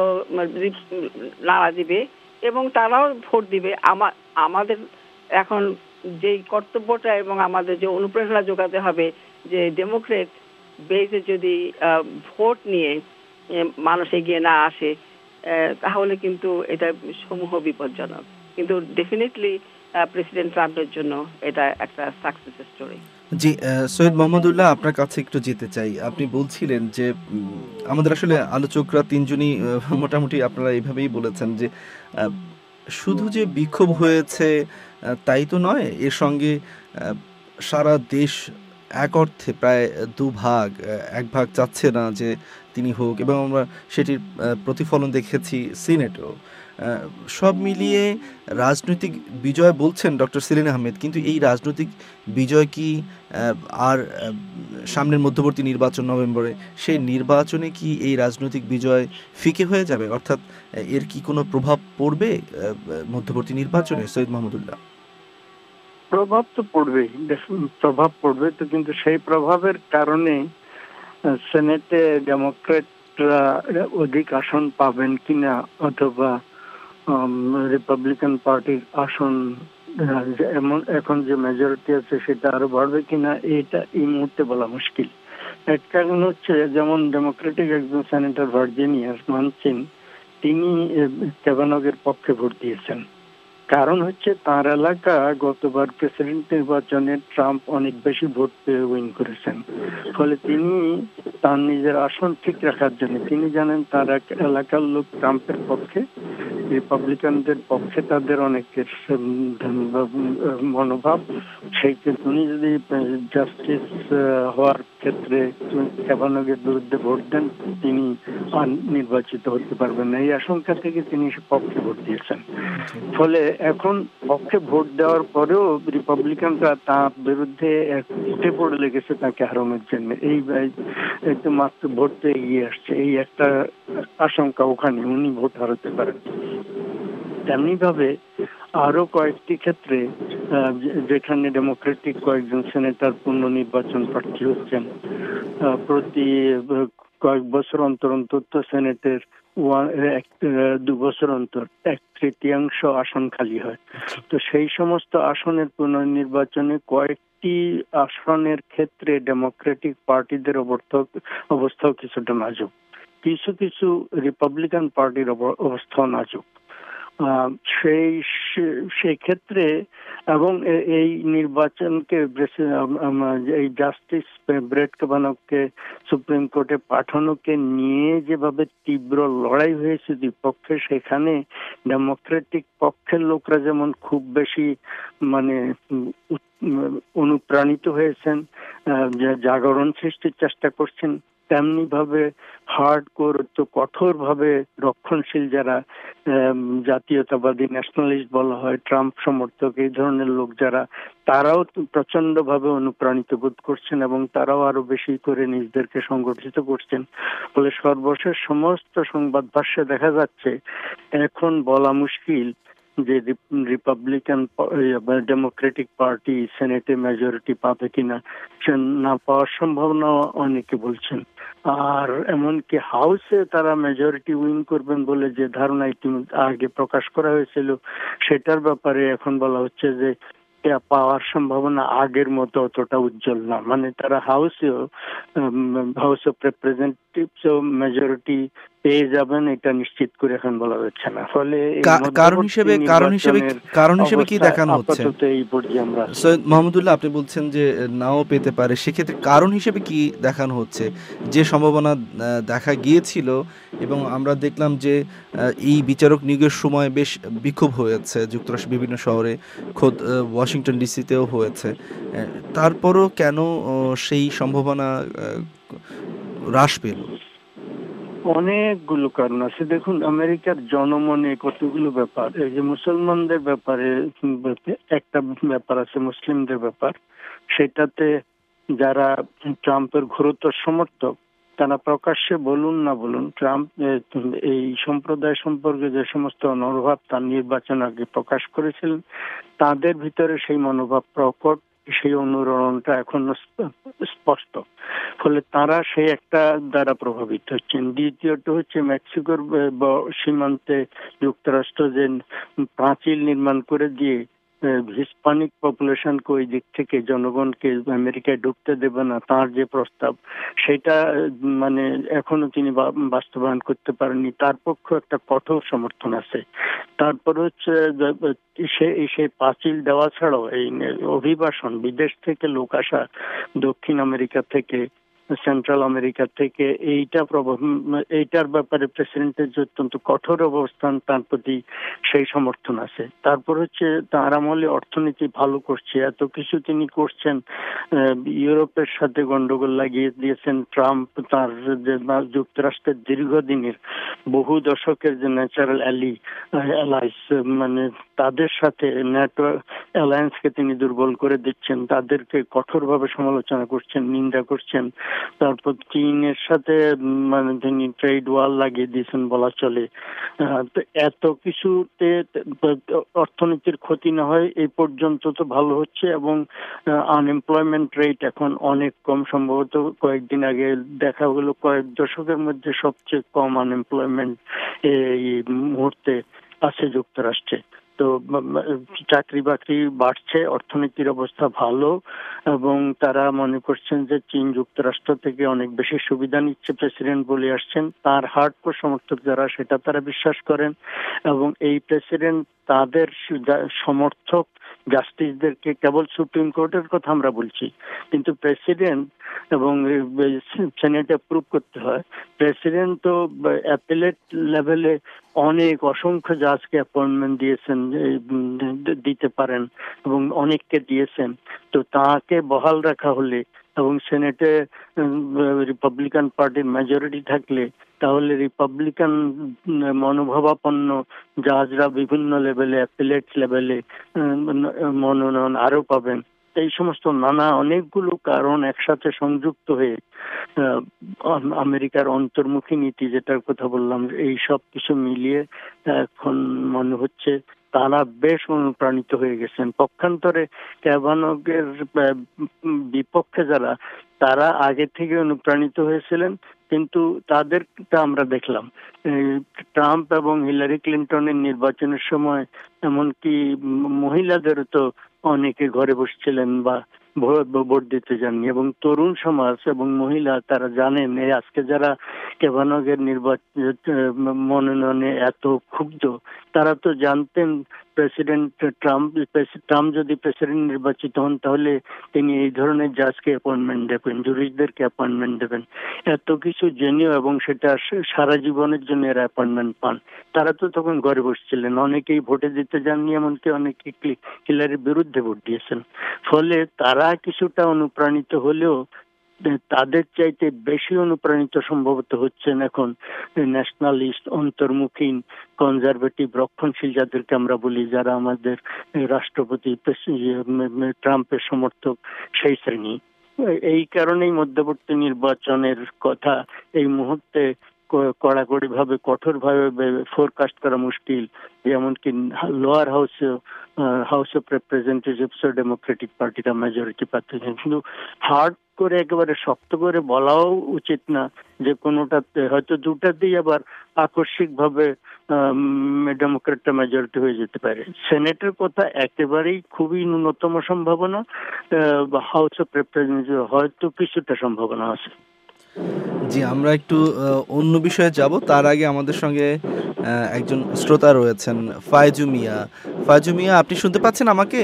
নাড়া দিবে এবং তারাও ভোট দিবে, আমাদের এখন যে কর্তব্যটা এবং আমাদের যে অনুপ্রেরণা যোগাতে হবে যে ডেমোক্রেট বেসে যদি ভোট নিয়ে মানুষ এগিয়ে না আসে তাহলে কিন্তু এটা সমূহ বিপজ্জনক। কিন্তু ডেফিনেটলি প্রেসিডেন্ট ট্রাম্পের জন্য এটা একটা সাকসেস স্টোরি। জি, সৈয়দ মাহমুদুল্লাহ আপনার কাছে একটু যেতে চাই। আপনি বলছিলেন যে আমাদের আসলে আলোচকরা তিনজনই মোটামুটি আপনারা এইভাবেই বলেছেন যে শুধু যে বিক্ষোভ হয়েছে তাই তো নয়, এর সঙ্গে সারা দেশ এক অর্থে প্রায় দুভাগ, এক ভাগ চাচ্ছে না যে তিনি হোক, এবং আমরা সেটির প্রতিফলন দেখেছি সিনেটেও। সব মিলিয়ে রাজনৈতিক বিজয় বলছেন ডক্টর সেলিন আহমেদ, কিন্তু এই রাজনৈতিক বিজয় কি আর সামনের মধ্যবর্তী নির্বাচন নভেম্বরে, সেই নির্বাচনে কি এই রাজনৈতিক বিজয় ফিকে হয়ে যাবে? অর্থাৎ এর কি কোনো প্রভাব পড়বে মধ্যবর্তী নির্বাচনে? সৈয়দ মাহমুদুল্লাহ। প্রভাব তো পড়বেই, প্রভাব পড়বে তো, কিন্তু সেই প্রভাবের কারণে সেনেটে ডেমোক্রেটরা অধিক আসন পাবেন কিনা অথবা রিপাবলিকান পার্টির আসন এমন এখন যে মেজরিটি আছে সেটা আরো বাড়বে কিনা, এটা এই মুহূর্তে বলা মুশকিল। এক কারণ হচ্ছে, যেমন ডেমোক্রেটিক একজন সেনেটর ভার্জিনিয়ার মানচিন, তিনি ক্যাভানগের পক্ষে ভোট দিয়েছেন কারণ হচ্ছে তার এলাকা গতবার প্রেসিডেন্ট নির্বাচনে ট্রাম্প অনেক বেশি ভোট পেয়ে উইন করেছেন। ফলে তিনি তার নিজের আসন ঠিক রাখার জন্য, তিনি জানেন তার এক এলাকার লোক ট্রাম্পের পক্ষে, রিপাবলিকানদের পক্ষে তাদের অনেকের মনোভাব, সেই উনি যদি জাস্টিস হওয়ার ক্ষেত্রে ক্যাভানগের বিরুদ্ধে ভোট দেন তিনি নির্বাচিত হতে পারবেন না, এই আশঙ্কা থেকে তিনি পক্ষে ভোট দিয়েছেন। ফলে এখন পক্ষে ভোট দেওয়ার পরেও রিপাবলিকানরা তার বিরুদ্ধে উঠে পড়ে লেগেছে তাকে হারানোর জন্য, এই একটু মাত্র ভোট এগিয়ে আসছে, এই একটা আশঙ্কা ওখানে উনি ভোট হারাতে পারেন। তেমনি ভাবে আরো কয়েকটি ক্ষেত্রে যেখানে ডেমোক্রেটিক কয়েকজন সেনেটর পুনর্নির্বাচন প্রার্থী হচ্ছেন, প্রতি কয়েক বছর অন্তর অন্তর তো সেনেটের দু বছর অন্তর এক তৃতীয়াংশ আসন খালি হয়। তো সেই সমস্ত আসনের পুনর্নির্বাচনে কয়েকটি আসনের ক্ষেত্রে ডেমোক্রেটিক পার্টিদের অবস্থাও কিছুটা নাজুক, কিছু কিছু রিপাবলিকান পার্টির অবস্থাও নাজুক। সেই সেই ক্ষেত্রে এবং এই নির্বাচনকে এই জাস্টিস ব্রেট কাভানগকে সুপ্রিম কোর্টে পাঠানোকে নিয়ে যেভাবে তীব্র লড়াই হয়েছে বিপক্ষে, সেখানে ডেমোক্রেটিক পক্ষের লোকরা যেমন খুব বেশি মানে অনুপ্রাণিত হয়েছেন, জাগরণ সৃষ্টির চেষ্টা করছেন, তেমনি ভাবে হার্ড কোর তো কঠোর ভাবে রক্ষণশীল যারা জাতীয়তাবাদী ন্যাশনালিস্ট বলা হয়, ট্রাম্প সমর্থক, এই ধরনের লোক যারা, তারাও প্রচন্ড ভাবে অনুপ্রাণিত বোধ করছেন এবং তারাও আরো বেশি করে নিজেদেরকে সংগঠিত করছেন। ফলে সর্বশেষ সমস্ত সংবাদ ভাষ্যে দেখা যাচ্ছে এখন বলা মুশকিল যে রিপাবলিকান ডেমোক্রেটিক পার্টি সেনেটে মেজরিটি পাবে কিনা, না পাওয়ার সম্ভাবনা অনেকে বলছেন। আর এমনকি হাউসে তারা মেজরিটি উইন করবেন বলে যে ধারণা ইতিমধ্যে আগে প্রকাশ করা হয়েছিল, সেটার ব্যাপারে এখন বলা হচ্ছে যে পাওয়ার সম্ভাবনা আগের মতো অতটা উজ্জ্বল না। মানে তারা হাউসেও হাউস অফ রিপ্রেজেন্টেটিভসও মেজরিটি পেয়ে যাবেন এটা নিশ্চিত করে এখন বলা হচ্ছে না। ফলে কারণ হিসেবে কারণ হিসেবে কারণ হিসেবে কি দেখানো হচ্ছে এই পর্যায়ে আমরা সৈয়দ মাহমুদুল্লাহ আপনি বলছেন যে নাও পেতে পারে, সেক্ষেত্রে কারণ হিসেবে কি দেখানো হচ্ছে? যে সম্ভাবনা দেখা গিয়েছিল এবং আমরা দেখলাম যে এই বিচারক নিয়োগের সময় বেশ বিক্ষোভ হয়েছে যুক্তরাষ্ট্রের বিভিন্ন শহরে, খোদ ওয়াশিংটন ডিসিতেও হয়েছে, তারপরও কেন সেই সম্ভাবনা হ্রাস পেল? অনেকগুলো কারণ আছে। দেখুন, আমেরিকার জনমনে কতগুলো ব্যাপার, এই যে মুসলমানদের ব্যাপারে একটা ব্যাপার আছে, মুসলিমদের ব্যাপার, সেটাতে যারা ট্রাম্পের ঘোরতর সমর্থক তারা প্রকাশ্যে বলুন না বলুন ট্রাম্প এই সম্প্রদায় সম্পর্কে যে সমস্ত মনোভাব তার নির্বাচন আগে প্রকাশ করেছিলেন, তাদের ভিতরে সেই মনোভাব প্রকট, সেই অনুরণনটা এখন স্পষ্ট। ফলে তারা সেই একটা দ্বারা প্রভাবিত হচ্ছেন। দ্বিতীয়ত হচ্ছে মেক্সিকোর সীমান্তে যুক্তরাষ্ট্র যে প্রাচীর নির্মাণ করে দিয়ে হিস্পানিক পপুলেশনকে ওই দিক থেকে জনগণকে আমেরিকায় ঢুকতে দেবে না, তার যে প্রস্তাব, সেটা মানে এখনো তিনি বাস্তবায়ন করতে পারেননি, তার পক্ষে একটা কঠোর সমর্থন আছে। তারপর হচ্ছে সেই পাঁচিল দেওয়া ছাড়াও এই অভিবাসন, বিদেশ থেকে লোক আসা, দক্ষিণ আমেরিকা থেকে, সেন্ট্রাল আমেরিকা থেকে, এইটা প্রভাব, এইটার ব্যাপারে প্রেসিডেন্টের যে অত্যন্ত কঠোর অবস্থান, তার প্রতি সেই সমর্থন আছে। তারপর হচ্ছে তার আমলে অর্থনীতি ভালো করছে, এত কিছু তিনি করছেন, ইউরোপের সাথে গন্ডগোল লাগিয়ে দিয়েছেন ট্রাম্প, তার যে যুক্তরাষ্ট্রের দীর্ঘদিনের বহু দশকের যে ন্যাচারাল অ্যালি অ্যালাইস, মানে তাদের সাথে ন্যাটো অ্যালায়েন্সকে তিনি দুর্বল করে দিচ্ছেন, তাদেরকে কঠোরভাবে সমালোচনা করছেন, নিন্দা করছেন। তারপর চীনের সাথে মানে তিনি ট্রেড ওয়ার লাগিয়ে দিয়েছেন বলা চলে। তো এত কিছুতে অর্থনীতির ক্ষতি না হয় এই পর্যন্ত তো ভালো হচ্ছে এবং আনএমপ্লয়মেন্ট রেট এখন অনেক কম, সম্ভবত কয়েকদিন আগে দেখা গেল কয়েক দশকের মধ্যে সবচেয়ে কম আনএমপ্লয়মেন্ট এই মুহূর্তে আছে যুক্তরাষ্ট্রে। তো চাকরি বাকরি বাড়ছে, অর্থনীতির অবস্থা ভালো, এবং তারা মনে করছেন যে চীন যুক্তরাষ্ট্র থেকে অনেক বেশি সুবিধা নিচ্ছে প্রেসিডেন্ট বলে আসছেন। তার হার্ডকোর সমর্থক যারা, সেটা তারা বিশ্বাস করেন, এবং এই প্রেসিডেন্ট তাদের সমর্থক জাস্টিসদেরকে, কেবল সুপ্রিম কোর্টের কথা আমরা বলছি, কিন্তু প্রেসিডেন্ট এবং সেনেট অ্যাপ্রুভ করতে হয়। প্রেসিডেন্ট তো অ্যাপিলেট লেভেলে অনেক অসংখ্য জাজকে অ্যাপয়েন্টমেন্ট দিয়েছেন, দিতে পারেন, এবং অনেককে দিয়েছেন। তো তাকে বহাল রাখা হলে এবং সেনেটে রিপাবলিকান পার্টির মেজরিটি থাকলে, তাহলে রিপাবলিকান মনোভাবাপন্ন জাজরা বিভিন্ন লেভেলে, অ্যাপিলেট লেভেলে মনোনয়ন আরো পাবেন। এই সমস্ত নানা অনেকগুলো কারণ একসাথে সংযুক্ত হয়ে আমেরিকার অন্তর্মুখী নীতি, যেটার কথা বললাম, এই সব কিছু মিলিয়ে এখন মনে হচ্ছে তারা বেশ অনুপ্রাণিত হয়ে গেছেন। পক্ষান্তরে ক্যাভানগের বিপক্ষে যারা, তারা আগে থেকে অনুপ্রাণিত হয়েছিলেন, কিন্তু তাদেরটা আমরা দেখলাম ট্রাম্প এবং হিলারি ক্লিন্টনের নির্বাচনের সময় এমনকি মহিলাদেরও তো অনেকে ঘরে বসছিলেন বা ভোট দিতে যাননি, এবং তরুণ সমাজ এবং মহিলা তারা জানেন, আজকে যারা ক্যাভানগের নির্বাচন মনোনয়নে এত ক্ষুব্ধ, তারা তো জানতেন প্রেসিডেন্ট ট্রাম্প ট্রাম্প যদি প্রেসিডেন্ট নির্বাচিত হন, তাহলে তিনি এই ধরনের জাজকে অ্যাপয়েন্টমেন্ট দেবেন, জুরিস্টদেরকে অ্যাপয়েন্টমেন্ট দেবেন, এত কিছু জেনেও, এবং সেটা সারা জীবনের জন্য এরা অ্যাপয়েন্টমেন্ট পান। তারা তো তখন ঘরে বসছিলেন, অনেকেই ভোটে দিতে যাননি, এমনকি অনেকে হিলারির বিরুদ্ধে ভোট দিয়েছেন। ফলে তারা কিছুটা অনুপ্রাণিত হলেও তাদের চাইতে বেশি অনুপ্রাণিত সম্ভবত হচ্ছেন এখন ন্যাশনালিস্ট, অন্তর্মুখী, কনজারভেটিভ, রক্ষণশীল যাদেরকে আমরা বলি, যারা আমাদের রাষ্ট্রপতি ট্রাম্পের সমর্থক, সেই শ্রেণী। এই কারণেই মধ্যবর্তী নির্বাচনের কথা এই মুহূর্তে কড়াকড়ি ভাবে, কঠোর ভাবে ফোরকাস্ট করা মুশকিল। যেমনকি লোয়ার হাউসে, হাউস অফ রিপ্রেজেন্টেটিভস ডেমোক্রেটিক পার্টিরা মেজরিটি পাচ্ছেন, কিন্তু হার্ড করে একেবারে শক্ত করে বলাও উচিত না যে কোনোটাতে, হয়তো দুটাতেই আবার আকস্মিক ভাবে ডেমোক্রেটটা মেজরিটি হয়ে যেতে পারে। সেনেটের কথা একেবারেই খুবই ন্যূনতম সম্ভাবনা, হাউস অফ রিপ্রেজেন্টেটিভ হয়তো কিছুটা সম্ভাবনা আছে। জি, আমরা একটু অন্য বিষয়ে যাব, তার আগে আমাদের সঙ্গে একজন শ্রোতা রয়েছেন, ফায়জু মিয়া। ফায়জু মিয়া, আপনি শুনতে পাচ্ছেন আমাকে?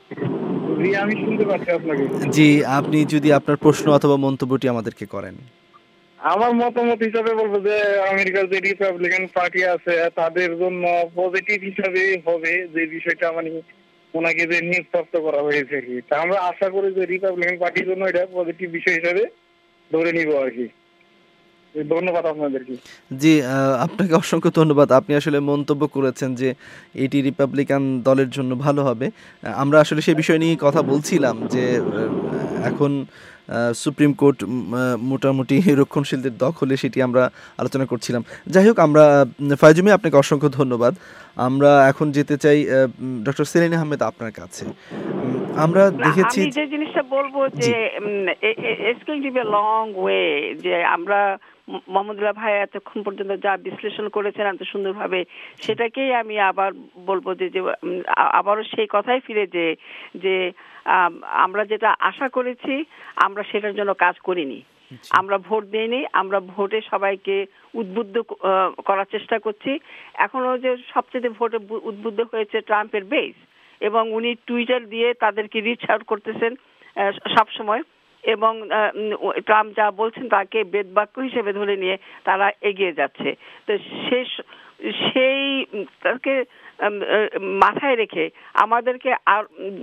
জি, আমি শুনতে পাচ্ছি আপনাকে। জি, আপনি যদি আপনার প্রশ্ন অথবা মন্তব্যটি আমাদেরকে করেন। আমার মতামত হিসাবে বলবো যে আমেরিকার যে রিপাবলিকান পার্টি আছে তাদের জন্য পজিটিভ হিসাবে হবে যে বিষয়টা, মানে ওনাকে যে নিয়োগপ্রাপ্ত করা হয়েছে আর কি, তা আমরা আশা করি যে রিপাবলিকান পার্টির জন্য এটা পজিটিভ বিষয় হিসাবে ধরে নিব আর কি। ধন্যবাদ আপনাদেরকে। জি, আপনাকে অসংখ্য ধন্যবাদ। আপনি আসলে মন্তব্য করেছেন যে এটি রিপাবলিকান দলের জন্য ভালো হবে। আমরা আসলে সেই বিষয় নিয়ে কথা বলছিলাম যে এখন সুপ্রিম কোর্ট মোটামুটি রক্ষণশীলদের দখলে, সেটি আমরা আলোচনা করছিলাম। যাই হোক, আমরা ফায়জুমি, আপনাকে অসংখ্য ধন্যবাদ। আমরা এখন যেতে চাই ডক্টর সেলিন আহমেদ আপনার কাছে। আমরা দেখেছি, আমি যে জিনিসটা বলবো যে it's going to be a long way, যে আমরা মোহাম্মদুল্লাহ ভাই এতক্ষণ পর্যন্ত যা বিশ্লেষণ করেছেন এত সুন্দরভাবে, সেটাকেই আমি আবার বলবো যে আবারও সেই কথাই ফিরে যে যে আমরা যেটা আশা করেছি আমরা সেটার জন্য কাজ করিনি। আমরা ভোট দিইনি, আমরা ভোটে সবাইকে উদ্বুদ্ধ করার চেষ্টা করছি। এখনো যে সবচেয়ে ভোটে উদ্বুদ্ধ হয়েছে ট্রাম্পের বেস, এবং উনি টুইটার দিয়ে তাদেরকে রিচ আউট করতেছেন সব সময়, এবং ট্রাম্প যা বলছেন তাকে বেদবাক্য হিসেবে ধরে নিয়ে তারা এগিয়ে যাচ্ছে। তো শেষ সেই তাকে মাথায় রেখে আমাদেরকে আর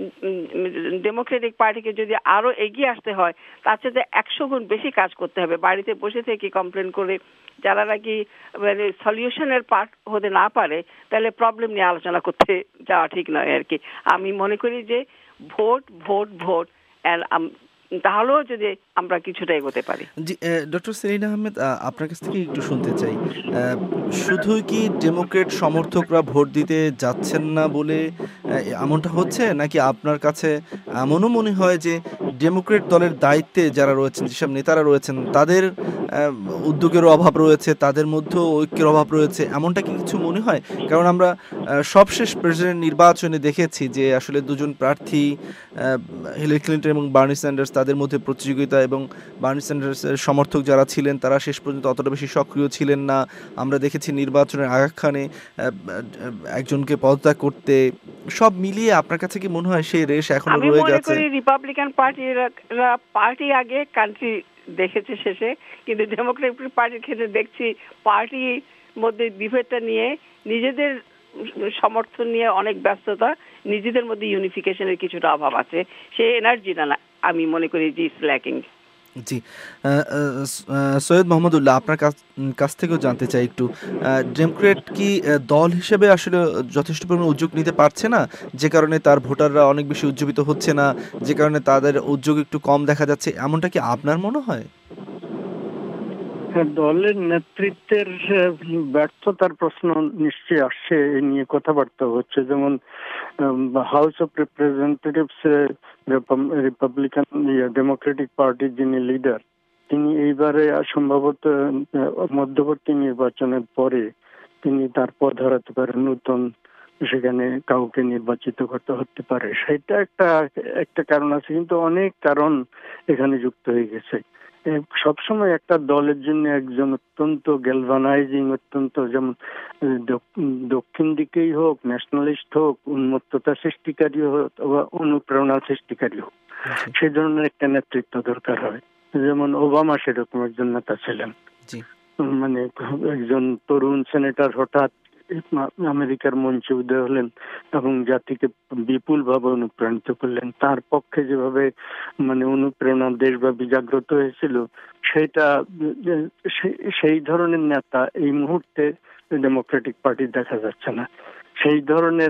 ডেমোক্রেটিক পার্টিকে যদি আরো এগিয়ে আসতে হয়, তার চেয়ে একশো গুণ বেশি কাজ করতে হবে। বাড়িতে বসে থেকে কমপ্লেন করে যারা নাকি মানে সলিউশনের পার্ট হতে না পারে, তাহলে প্রবলেম নিয়ে আলোচনা করতে যাওয়া ঠিক নয় আর কি। আমি মনে করি যে ভোট ভোট ভোট, তাহলেও যদি আমরা কিছুটা এগোতে পারি। জি, ডক্টর সেলিনা আহমেদ, আহ, আপনার কাছ থেকে একটু শুনতে চাই, আহ, শুধু কি ডেমোক্রেট সমর্থকরা ভোট দিতে যাচ্ছেন না বলে আহ, এমনটা হচ্ছে, নাকি আপনার কাছে এমনও মনে হয় যে ডেমোক্রেট দলের দায়িত্বে যারা রয়েছেন, যেসব নেতারা রয়েছেন, তাদের আহ, উদ্যোগেরও অভাব রয়েছে, তাদের মধ্যেও ঐক্যের অভাব রয়েছে, এমনটা কি কিছু মনে হয়? কারণ আমরা আহ, সবশেষ প্রেসিডেন্ট নির্বাচনে দেখেছি যে আসলে দুজন প্রার্থী, আহ, হিলারি ক্লিন্টন এবং বার্নি স্যান্ডার্স, তাদের মধ্যে প্রতিযোগিতা, এবং বার্নি স্যান্ডার্সের সমর্থক যারা ছিলেন তারা শেষ পর্যন্ত অতটা বেশি সক্রিয় ছিলেন না। আমরা দেখেছি নির্বাচনের আগাখানে একজনকে পদত্যাগ করতে। সব মিলিয়ে আপনার কাছে কি মনে হয় সেই রেশ এখনো আমি রয়ে মনে গেছে? করি রিপাবলিকান পার্টিরা পার্টি আগে কান্ট্রি দেখেছে শেষে, কিন্তু ডেমোক্রেটিক পার্টির ক্ষেত্রে দেখছি পার্টির মধ্যে বিভেদটা নিয়ে, নিজেদের সমর্থন নিয়ে অনেক ব্যস্ততা, নিজেদের মধ্যে ইউনিফিকেশনের কিছুটা অভাব আছে। সে এনার্জিটা না, আমি মনে করি যে ইজ ল্যাকিং। জি, সৈয়দ মোহাম্মদুল্লাহ, আপনার কাছ থেকেও জানতে চাই একটু, ডেমোক্রেট কি দল হিসেবে আসলে যথেষ্ট পরিমাণে উদ্যোগ নিতে পারছে না, যে কারণে তার ভোটাররা অনেক বেশি উজ্জীবিত হচ্ছে না, যে কারণে তাদের উদ্যোগ একটু কম দেখা যাচ্ছে, এমনটা কি আপনার মনে হয়? দলের নেতৃত্বের ব্যর্থতার প্রশ্ন নিশ্চয়ই আসছে, এ নিয়ে কথাবার্তা হচ্ছে। যেমন house of representatives Republican Democratic পার্টির যিনি লিডার, তিনি এইবারে সম্ভবত মধ্যবর্তী নির্বাচনের পরে তিনি তার পদ হারাতে পারেন, নতুন সেখানে কাউকে নির্বাচিত করতে হতে পারে। সেটা একটা একটা কারণ আছে, কিন্তু অনেক কারণ এখানে যুক্ত হয়ে গেছে। সবসময় একটা দলের জন্য একজন অত্যন্ত গ্যালভানাইজিং, অত্যন্ত, যেমন দক্ষিণ দিকেই হোক, ন্যাশনালিস্ট হোক, উন্মত্ততা সৃষ্টিকারী হোক বা অনুপ্রেরণা সৃষ্টিকারী হোক, সেই ধরনের একটা নেতৃত্ব দরকার হয়। যেমন ওবামা সেরকম একজন নেতা ছিলেন। মানে একজন তরুণ সেনেটর হঠাৎ আমেরিকার মঞ্চে উদয় হলেন এবং জাতিকে বিপুল ভাবে অনুপ্রাণিত করলেন। তার পক্ষে যেভাবে মানে অনুপ্রেরণা দেশব্যাপী জাগ্রত হয়েছিল, সেটা সেই ধরনের নেতা এই মুহূর্তে ডেমোক্রেটিক পার্টি দেখা যাচ্ছে না। সেই ধরনের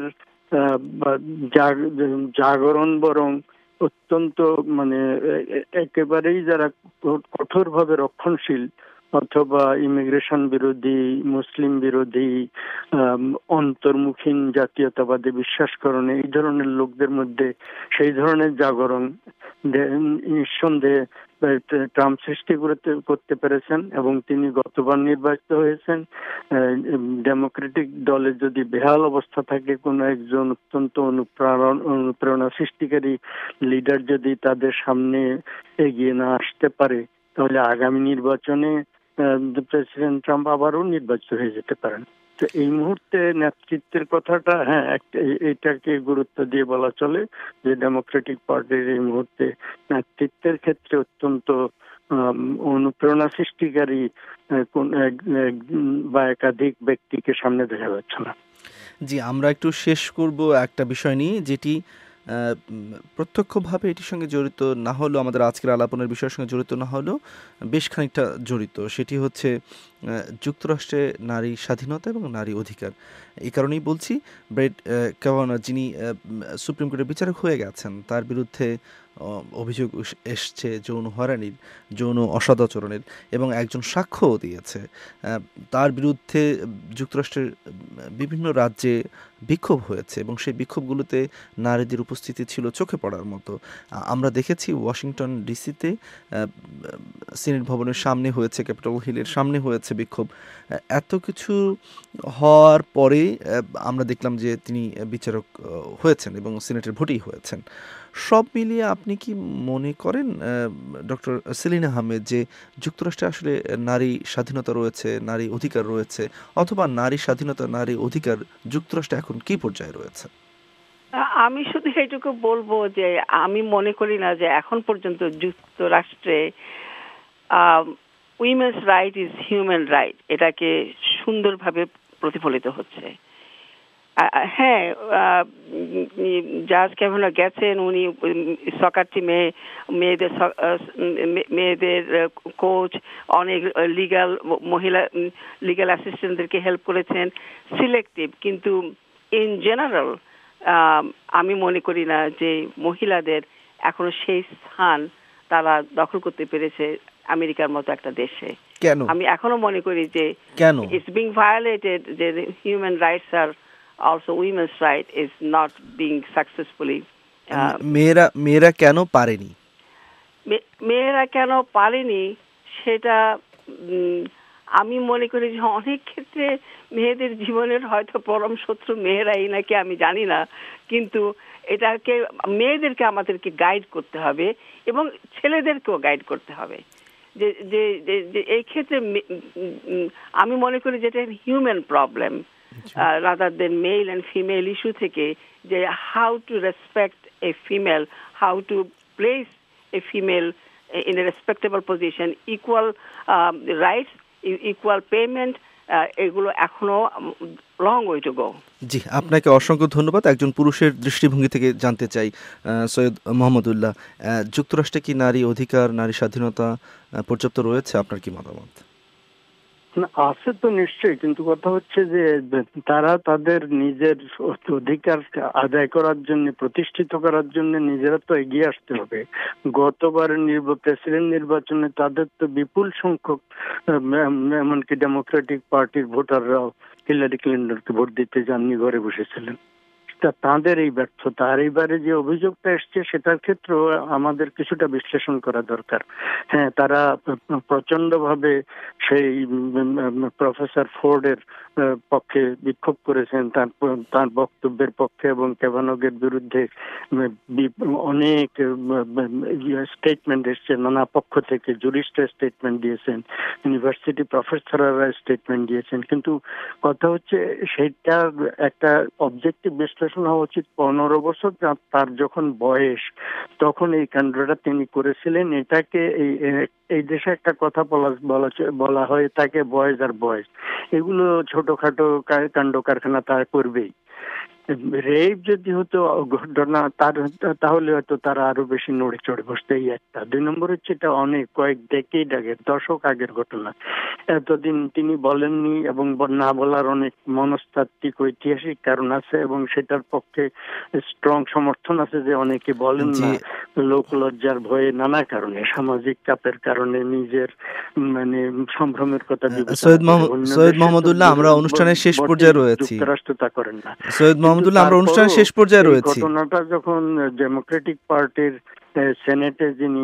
জাগরণ বরং অত্যন্ত মানে একেবারেই যারা কঠোরভাবে রক্ষণশীল অথবা ইমিগ্রেশন বিরোধী, মুসলিম বিরোধী, অন্তর্মুখী জাতীয়তাবাদে বিশ্বাস করেন, এই ধরনের লোকদের মধ্যে সেই ধরনের জাগরণ নিঃসন্দেহে ট্রাম্প সৃষ্টি করতে করতে পেরেছেন এবং তিনি গতবার নির্বাচিত হয়েছেন। ডেমোক্রেটিক দলে যদি বেহাল অবস্থা থাকে, কোনো একজন অত্যন্ত অনুপ্রেরণ অনুপ্রেরণা সৃষ্টিকারী লিডার যদি তাদের সামনে এগিয়ে না আসতে পারে, তাহলে আগামী নির্বাচনে প্রেসিডেন্ট ট্রাম্প আবারও নির্বাচিত হয়ে যেতে পারেন। তো এই মুহূর্তে নেতৃত্বের কথাটা, হ্যাঁ, এইটাকে গুরুত্ব দিয়ে বলা চলে যে ডেমোক্রেটিক পার্টির এই মুহূর্তে নেতৃত্বের ক্ষেত্রে অত্যন্ত অনুপ্রেরণা সৃষ্টিকারী কোন বা একাধিক ব্যক্তিকে সামনে দেখা যাচ্ছে না। জি, আমরা একটু শেষ করব একটা বিষয় নিয়ে, যেটি প্রত্যক্ষভাবে এটির সঙ্গে জড়িত না হলেও, আমাদের আজকের আলাপনের বিষয়ের সঙ্গে জড়িত না হলেও বেশ খানিকটা জড়িত। সেটি হচ্ছে যুক্তরাষ্ট্রে নারী স্বাধীনতা এবং নারী অধিকার। এই কারণেই বলছি, ব্রেট ক্যাভানাউ, যিনি সুপ্রিম কোর্টের বিচারক হয়ে গেছেন, তার বিরুদ্ধে অভিযোগ এসছে যৌন হয়রানির, যৌন অসদাচরণের, এবং একজন সাক্ষ্যও দিয়েছে। তার বিরুদ্ধে যুক্তরাষ্ট্রের বিভিন্ন রাজ্যে বিক্ষোভ হয়েছে এবং সেই বিক্ষোভগুলোতে নারীদের উপস্থিতি ছিল চোখে পড়ার মতো। আমরা দেখেছি ওয়াশিংটন ডিসিতে সিনেট ভবনের সামনে হয়েছে, ক্যাপিটল হিলের সামনে হয়েছে বিক্ষোভ। এত কিছু হওয়ার পরে আমরা দেখলাম যে তিনি বিচারক হয়েছেন এবং সিনেটের ভোটেই হয়েছেন। সব মিলিয়ে আপনি কি মনে করেন ডক্টর সেলিনা আহমেদ যে যুক্তরাষ্ট্রে আসলে নারী স্বাধীনতা রয়েছে, নারী অধিকার রয়েছে, অথবা নারী স্বাধীনতা, নারী অধিকার যুক্তরাষ্ট্রে এখন কি পর্যায়ে রয়েছে? আমি শুধু এইটুকু বলবো যে আমি মনে করি না যে এখন পর্যন্ত যুক্তরাষ্ট্রে women's right is human right এটাকে সুন্দরভাবে প্রতিফলিত হচ্ছে। হ্যাঁ, জাজ ক্যাভানাউ গেছেন, উনি সকার টিমে মেয়েদের মেয়েদের কোচ, অনেক লিগ্যাল মহিলা লিগ্যাল অ্যাসিস্ট্যান্টদেরকে হেল্প করেছেন, সিলেক্টিভ। কিন্তু ইন জেনারেল আমি মনে করি না যে মহিলাদের এখনো সেই স্থান তারা দখল করতে পেরেছে আমেরিকার মতো একটা দেশে। কেন? আমি এখনো মনে করি যে কেন ইটস বিং ভায়োলেটেড, যে হিউম্যান রাইটস আর also women's right is not being successfully. মেয়েরা মেয়েরা কেন পারেনি? মেয়েরা কেন পারেনি সেটা আমি মনে করি যে অনেক ক্ষেত্রে মেয়েদের জীবনের হয়তো পরম শত্রু মেয়েরাই নাকি, আমি জানি না, কিন্তু এটাকে মেয়েদেরকে আমাদেরকে গাইড করতে হবে এবং ছেলেদেরকেও গাইড করতে হবে। যে যে এই ক্ষেত্রে আমি মনে করি যেটা human problem rather than male and female issue থেকে, যে how to respect a female, how to place a female in a respectable position, equal um, rights, equal payment, এগুলো এখনো লং ওয়ে টু গো। জি, আপনাকে অসংখ্য ধন্যবাদ। একজন পুরুষের দৃষ্টিভঙ্গি থেকে জানতে চাই সৈয়দ মোহাম্মদুল্লাহ, যুক্তরাষ্ট্রে কি নারী অধিকার, নারী স্বাধীনতা পর্যাপ্ত রয়েছে? আপনার কি মতামত? আছে তো নিশ্চয়ই, কিন্তু কথা হচ্ছে যে তারা তাদের নিজের অধিকার আদায় করার জন্য, প্রতিষ্ঠিত করার জন্য নিজেরা তো এগিয়ে আসতে হবে। গতবারের প্রেসিডেন্ট নির্বাচনে তাদের তো বিপুল সংখ্যক, এমনকি ডেমোক্রেটিক পার্টির ভোটাররাও হিলারি ক্লিন্টনকে ভোট দিতে যাননি, ঘরে বসেছিলেন। তাদের এই ব্যর্থতা, আর এইবারে যে অভিযোগটা এসছে সেটার ক্ষেত্রেও আমাদের কিছুটা বিশ্লেষণ করা দরকার। হ্যাঁ, তারা প্রচন্ড ভাবে সেই প্রফেসর ফোর্ডের পক্ষে বিক্ষোভ করেছেন, তার তার বক্তব্যের পক্ষে, এবং ক্যাভানগের বিরুদ্ধে অনেক স্টেটমেন্ট এসছে নানা পক্ষ থেকে। জুরিস্টরা স্টেটমেন্ট দিয়েছেন, ইউনিভার্সিটি প্রফেসররা স্টেটমেন্ট দিয়েছেন, কিন্তু কথা হচ্ছে সেটা একটা অবজেক্টিভ বিশ্লেষণ হওয়া উচিত। পনেরো বছর তার যখন বয়স, তখন এই কাণ্ডটা তিনি করেছিলেন। এটাকে এই এই দেশে একটা কথা বলা বলা হয়, তাকে বয়েজ আর বয়েজ, এগুলো ছোটখাটো কাণ্ড কারখানা তারা করবেই। রেপ যদি হতো ঘটনা তার, তাহলে হয়তো তারা আরো বেশি নড়ে চড়ে বসতে। এই একটা। দুই নম্বর হচ্ছে এটা অনেক কয়েক ডেকেড আগের, দশক আগের ঘটনা। এতদিন তিনি বলেননি, এবং না বলার অনেক মনস্তাত্ত্বিক ঐতিহাসিক কারণ আছে, এবং সেটার পক্ষে স্ট্রং সমর্থন আছে যে অনেকে বলেন না লোক লজ্জার ভয়ে, নানা কারণে, সামাজিক চাপের কারণে, নিজের মানে সম্ভ্রমের কথা। সৈয়দ মোহাম্মদুল্লাহ, আমরা অনুষ্ঠানের শেষ পর্যায়ে রয়েছি। যুক্তরাষ্ট্র তা করেন না। সৈয়দ মোহাম্মদুল্লাহ, আমরা অনুষ্ঠানের শেষ পর্যায়ে রয়েছি। ঘটনাটা যখন ডেমোক্রেটিক পার্টির সেনেটে যিনি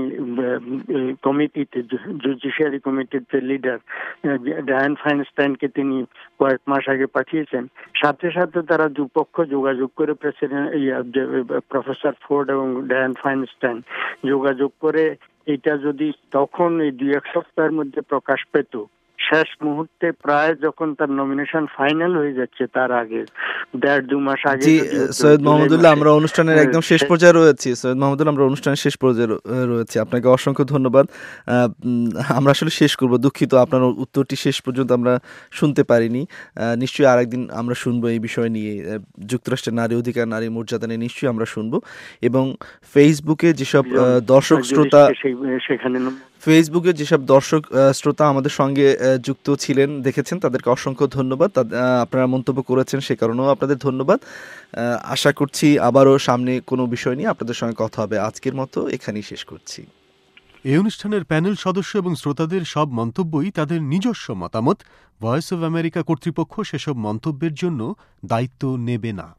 কমিটিতে, জুডিশিয়ারি কমিটির যে লিডার ডায়ান ফাইনস্টাইনকে তিনি কয়েক মাস আগে পাঠিয়েছেন, সাথে সাথে তারা দুপক্ষ যোগাযোগ করে, প্রেসিডেন্ট প্রফেসর ফোর্ড এবং ডায়ান ফাইনস্টাইন যোগাযোগ করে, এটা যদি তখন এই দুই এক সপ্তাহের মধ্যে প্রকাশ পেত, শেষ মুহূর্তে প্রায় যখন তার নমিনেশন ফাইনাল হয়ে যাচ্ছে, তার আগে দেড় দু মাস আগে। সৈয়দ মোহাম্মদুল্লাহ, আমরা অনুষ্ঠানের একদম শেষ পর্যায়ে রয়েছি। সৈয়দ মোহাম্মদুল্লাহ, আমরা অনুষ্ঠানের শেষ পর্যায়ে রয়েছি। আপনাকে অসংখ্য ধন্যবাদ। আমরা আসলে শেষ করব, দুঃখিত, আপনার উত্তরটি শেষ পর্যন্ত আমরা শুনতে পারিনি। নিশ্চয়ই আরেকদিন আমরা শুনবো এই বিষয় নিয়ে, যুক্তরাষ্ট্রের নারী অধিকার, নারী মর্যাদা নিয়ে নিশ্চয়ই আমরা শুনবো। এবং ফেসবুকে যেসব দর্শক শ্রোতা সেখানে ফেসবুকে যেসব দর্শক শ্রোতা আমাদের সঙ্গে যুক্ত ছিলেন, দেখেছেন, তাদেরকে অসংখ্য ধন্যবাদ। আপনারা মন্তব্য করেছেন, সে কারণেও আপনাদের ধন্যবাদ। আশা করছি আবারও সামনে কোনো বিষয় নিয়ে আপনাদের সঙ্গে কথা হবে। আজকের মতো এখানেই শেষ করছি। এই অনুষ্ঠানের প্যানেল সদস্য এবং শ্রোতাদের সব মন্তব্যই তাদের নিজস্ব মতামত। ভয়েস অব আমেরিকা কর্তৃপক্ষ সেসব মন্তব্যের জন্য দায়িত্ব নেবে না।